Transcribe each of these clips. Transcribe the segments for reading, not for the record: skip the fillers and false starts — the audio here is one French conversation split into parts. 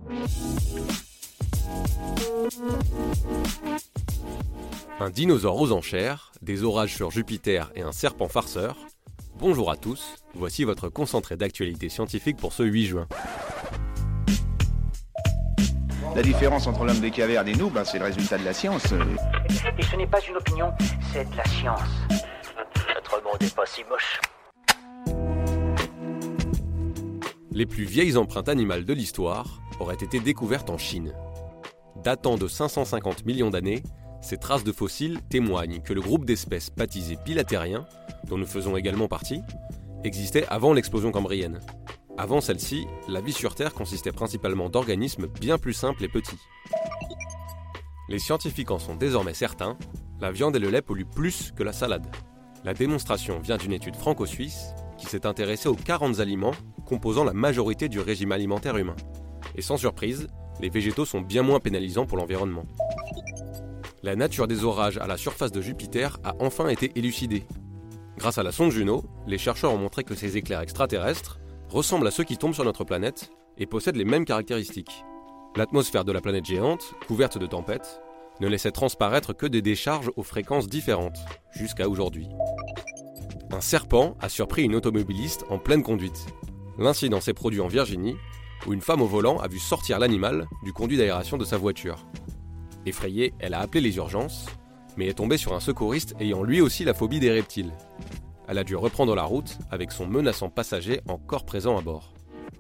Un dinosaure aux enchères, des orages sur Jupiter et un serpent farceur. Bonjour à tous, voici votre concentré d'actualité scientifique pour ce 8 juin. La différence entre l'homme des cavernes et nous, c'est le résultat de la science. Et ce n'est pas une opinion, c'est de la science. Notre monde n'est pas si moche. Les plus vieilles empreintes animales de l'histoire auraient été découvertes en Chine. Datant de 550 millions d'années, ces traces de fossiles témoignent que le groupe d'espèces baptisé Bilatérien, dont nous faisons également partie, existait avant l'explosion cambrienne. Avant celle-ci, la vie sur Terre consistait principalement d'organismes bien plus simples et petits. Les scientifiques en sont désormais certains, la viande et le lait polluent plus que la salade. La démonstration vient d'une étude franco-suisse qui s'est intéressée aux 40 aliments composant la majorité du régime alimentaire humain. Et sans surprise, les végétaux sont bien moins pénalisants pour l'environnement. La nature des orages à la surface de Jupiter a enfin été élucidée. Grâce à la sonde Juno, les chercheurs ont montré que ces éclairs extraterrestres ressemblent à ceux qui tombent sur notre planète et possèdent les mêmes caractéristiques. L'atmosphère de la planète géante, couverte de tempêtes, ne laissait transparaître que des décharges aux fréquences différentes, jusqu'à aujourd'hui. Un serpent a surpris une automobiliste en pleine conduite. L'incident s'est produit en Virginie, où une femme au volant a vu sortir l'animal du conduit d'aération de sa voiture. Effrayée, elle a appelé les urgences, mais est tombée sur un secouriste ayant lui aussi la phobie des reptiles. Elle a dû reprendre la route avec son menaçant passager encore présent à bord.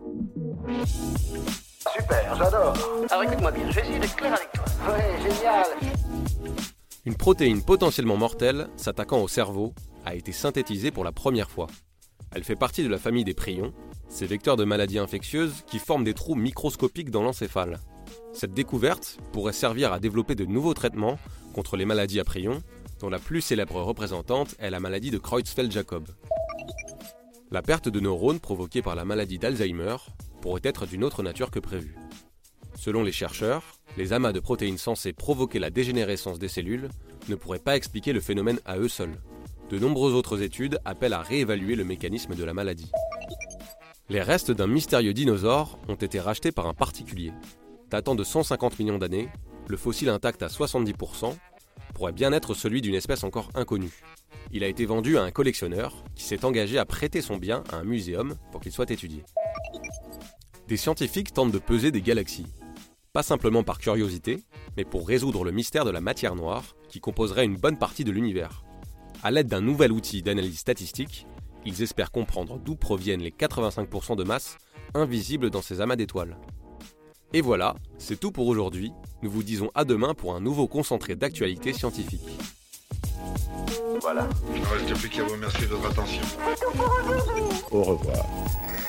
Super, j'adore. Alors écoute-moi bien, je vais essayer d'être clair avec toi. Ouais, génial. Une protéine potentiellement mortelle, s'attaquant au cerveau, a été synthétisée pour la première fois. Elle fait partie de la famille des prions, ces vecteurs de maladies infectieuses qui forment des trous microscopiques dans l'encéphale. Cette découverte pourrait servir à développer de nouveaux traitements contre les maladies à prions, dont la plus célèbre représentante est la maladie de Creutzfeldt-Jakob. La perte de neurones provoquée par la maladie d'Alzheimer pourrait être d'une autre nature que prévu. Selon les chercheurs, les amas de protéines censés provoquer la dégénérescence des cellules ne pourraient pas expliquer le phénomène à eux seuls. De nombreuses autres études appellent à réévaluer le mécanisme de la maladie. Les restes d'un mystérieux dinosaure ont été rachetés par un particulier. Datant de 150 millions d'années, le fossile intact à 70% pourrait bien être celui d'une espèce encore inconnue. Il a été vendu à un collectionneur qui s'est engagé à prêter son bien à un muséum pour qu'il soit étudié. Des scientifiques tentent de peser des galaxies. Pas simplement par curiosité, mais pour résoudre le mystère de la matière noire qui composerait une bonne partie de l'univers. À l'aide d'un nouvel outil d'analyse statistique, ils espèrent comprendre d'où proviennent les 85% de masse invisibles dans ces amas d'étoiles. Et voilà, c'est tout pour aujourd'hui. Nous vous disons à demain pour un nouveau concentré d'actualité scientifique. Voilà. Il ne reste plus qu'à vous remercier de votre attention. Au revoir.